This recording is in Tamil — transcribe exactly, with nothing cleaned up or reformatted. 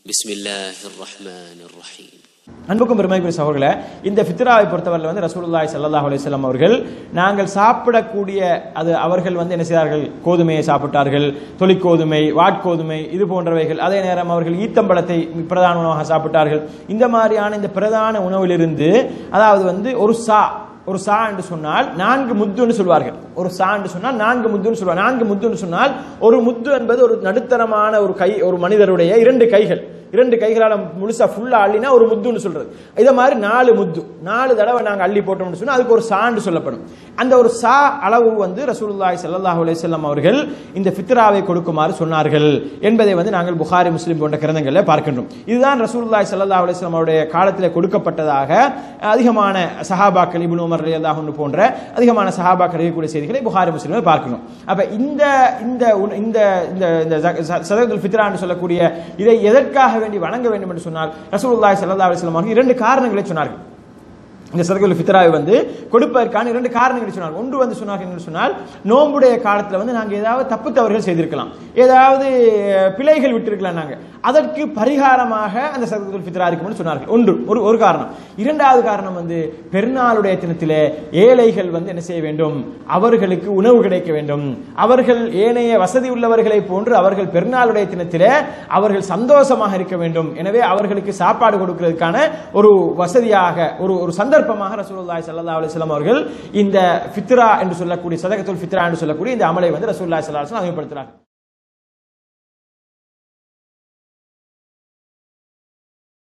பிஸ்மில்லாஹிர் ரஹ்மானிர் ரஹீம். அன்புக்கும் பெருமைக்குரிய சகோதரர்களே, இந்த ஃபித்ராவை பொறுத்தவரை வந்து ரசூலுல்லாஹி ஸல்லல்லாஹு அலைஹி வஸல்லம் அவர்கள் நாங்கள் சாப்பிடக்கூடிய அது அவர்கள் வந்து என்ன செய்தார்கள், கோதுமையை சாப்பிட்டார்கள், தொலிக்கோதுமை, வாட்கோதுமை இது போன்றவைகள். அதே நேரம் அவர்கள் ஈத்தம்பழத்தை பிரதான உணவாக சாப்பிட்டார்கள். இந்த மாதிரியான இந்த பிரதான உணவிலிருந்து அதாவது வந்து ஒரு சா ஒரு சா என்று சொன்னால் நான்கு முத்துன்னு சொல்வார்கள். ஒரு சா என்று சொன்னால் நான்கு முத்துன்னு சொல்வார். நான்கு முத்துன்னு சொன்னால் ஒரு முத்து என்பது ஒரு நடுத்தரமான ஒரு கை, ஒரு மனிதருடைய இரண்டு கைகள், இரண்டு கைகளால் முழுசா ஃபுல்லா அள்ளினா ஒரு முத்துன்னு சொல்றது. இதை மாதிரி நாலு முத்து நாலு தடவை நாங்கள் அள்ளி போட்டோம்னு சொன்னா அதுக்கு ஒரு சான்று சொல்லப்படும். அந்த ஒரு சா அளவு வந்து ரசூலுல்லாஹி ஸல்லல்லாஹு அலைஹி வஸல்லம் அவர்கள் இந்த ஃபித்ராவை கொடுக்குமாறு சொன்னார்கள் என்பதை வந்து நாங்கள் புகாரி, முஸ்லிம் போன்ற கிரந்தங்களில் பார்க்கின்றோம். இதுதான் ரசூலுல்லாஹி ஸல்லல்லாஹு அலைஹி வஸல்லம் அவருடைய காலத்தில் கொடுக்கப்பட்டதாக அதிகமான சஹாபாக்கள், இப்னு உமர் ரலியல்லாஹு அன்ஹு போன்ற அதிகமான சஹாபாக்கள் அறியக்கூடிய செய்திகளை புகாரி, முஸ்லிமில் பார்க்கணும். அப்ப இந்த இந்த இந்த இந்த சதகத்துல் ஃபித்ரா என்று சொல்லக்கூடிய இதை எதற்காக வேண்டி வணங்க வேண்டும் என்று சொன்னால் ரசூலுல்லாஹி ஸல்லல்லாஹு அலைஹி வஸல்லம் அவர்கள் இரண்டு காரணங்களை சொன்னார்கள். இந்த சதகத்துல் ஃபித்ராவை வந்து கொடுப்பதற்கான இரண்டு காரணங்களை சொன்னார்கள். ஒன்று வந்து சொன்னார்கள் என்று சொன்னால் நோன்புடைய காலத்தில் வந்து நாங்கள் ஏதாவது தப்பு தவறுகள் செய்திருக்கலாம், ஏதாவது பிழைகள் விட்டிருக்கலாம், நாங்கள் அதற்கு பரிகாரமாக அந்த சதகத்துல் ஃபித்ரா இருக்கும்னு சொன்னார்கள். ஒன்று ஒரு ஒரு காரணம். இரண்டாவது காரணம் வந்து பெருநாளுடைய தினத்திலே ஏழைகள் வந்து என்ன செய்ய வேண்டும், அவர்களுக்கு உணவு கிடைக்க வேண்டும். அவர்கள் ஏனைய வசதி உள்ளவர்களை போன்று அவர்கள் பெருநாளுடைய தினத்திலே அவர்கள் சந்தோஷமாக இருக்க வேண்டும். எனவே அவர்களுக்கு சாப்பாடு கொடுக்கிறதுக்கான ஒரு வசதியாக ஒரு ஒரு சந்தர்ப்பமாக ரசூலுல்லாஹி ஸல்லல்லாஹு அலைஹி வஸல்லம் அவர்கள் இந்த ஃபித்ரா என்று சொல்லக்கூடிய சதகத்துல் ஃபித்ரா என்று சொல்லக்கூடிய இந்த அமலை வந்து ரசூலுல்லாஹி ஸல்லல்லாஹு அலைஹி வஸல்லம் அறிமுகப்படுத்தினார்கள்.